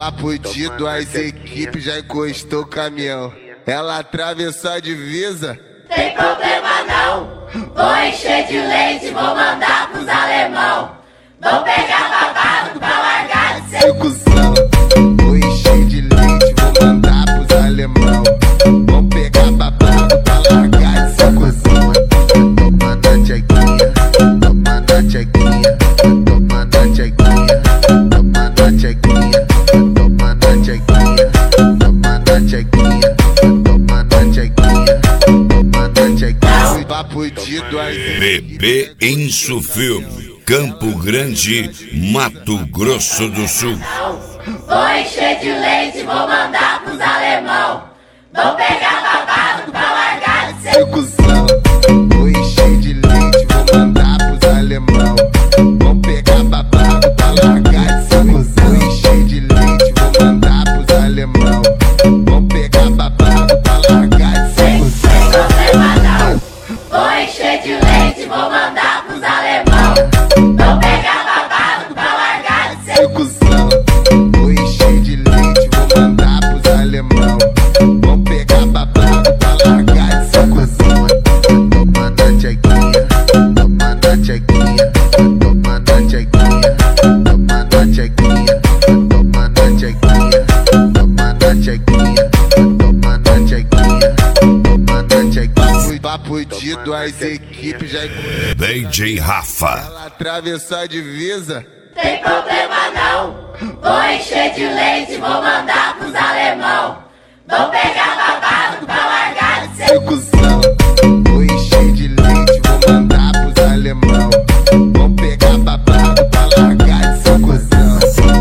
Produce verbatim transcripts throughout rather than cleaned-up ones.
Papo de duas equipes já encostou o caminhão. Ela atravessou a divisa. Tem problema não, vou encher de leite, vou mandar pros alemão. Vou pegar babado pra largar de ser cuzão. Vou encher de leite, vou mandar pros alemão. Vou pegar babado pra largar de ser cuzão. Toma na tchequinha, toma na tchequinha, toma na tchequinha, toma na tchequinha, toma na tchequinha, toma na tchequinha, toma na tchequinha, toma na tchequinha. Papo de duas Bebê Insufilme, Campo Grande, Mato Grosso do Sul. Vou encher de leite, vou mandar pros alemão. Vou pegar babado pra largar de ser cuzão. Vou encher de leite, vou mandar pros alemão. Vou pegar babado pra largar de ser cuzão. Vou encher de leite, vou mandar pros alemão. Vou pegar babado pra largar de ser cuzão. Sem problema não, vou encher de leite, vou mandar pros alemão. Vou pegar babado pra largar de ser cuzão. Vou encher de leite, vou mandar pros alemão. Vou pegar babado pra largar de ser cuzão. Toma na tchequinha, toma na tchequinha, toma na tchequinha, toma na tchequinha, toma na tchequinha, toma na tchequinha, toma na tchequinha, toma na tchequinha. Papo de duas equipes já D J Rafa. Ela atravessou a divisa. Tem problema não, vou encher de leite, vou mandar pros alemão. Vou pegar babado pra largar de ser cuzão. Vou encher de leite, vou mandar pros alemão. Vou pegar babado pra largar de ser cuzão.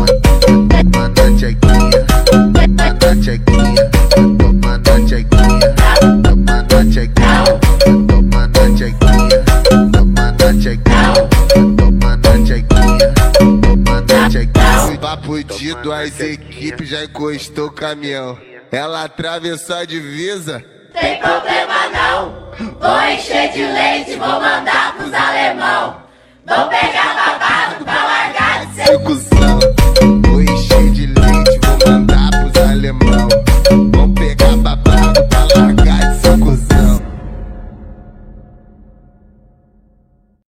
Toma na tchequinha, toma na tchequinha, toma na tchequinha, toma na tchequinha, toma na tchequinha, toma na tchequinha, toma na tchequinha, toma na tchequinha. Papo de duas equipes já encostou o caminhão. Ela atravessou a divisa. Tem problema não, vou encher de leite, vou mandar pros alemão. Vou pegar babado pra largar de ser cuzão.